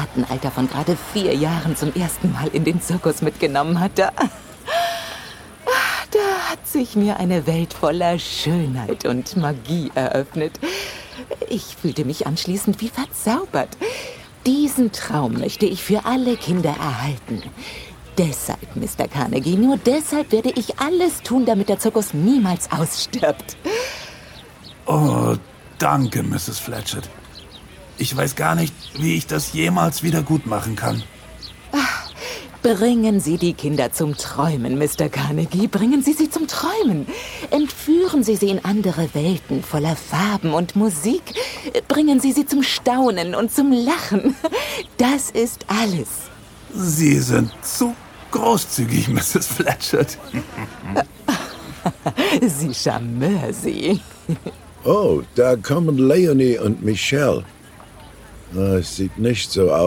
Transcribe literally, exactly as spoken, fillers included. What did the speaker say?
Ratenalter von gerade vier Jahren zum ersten Mal in den Zirkus mitgenommen hat, da, da hat sich mir eine Welt voller Schönheit und Magie eröffnet. Ich fühlte mich anschließend wie verzaubert. Diesen Traum möchte ich für alle Kinder erhalten. Deshalb, Mister Carnegie, nur deshalb werde ich alles tun, damit der Zirkus niemals ausstirbt. Oh, danke, Misses Fletchett. Ich weiß gar nicht, wie ich das jemals wieder gut machen kann. Ach, bringen Sie die Kinder zum Träumen, Mister Carnegie. Bringen Sie sie zum Träumen. Entführen Sie sie in andere Welten voller Farben und Musik. Bringen Sie sie zum Staunen und zum Lachen. Das ist alles. Sie sind zu großzügig, Misses Fletchett. Sie Charmeur, Sie. Oh, da kommen Leonie und Michelle. Es sieht nicht so aus.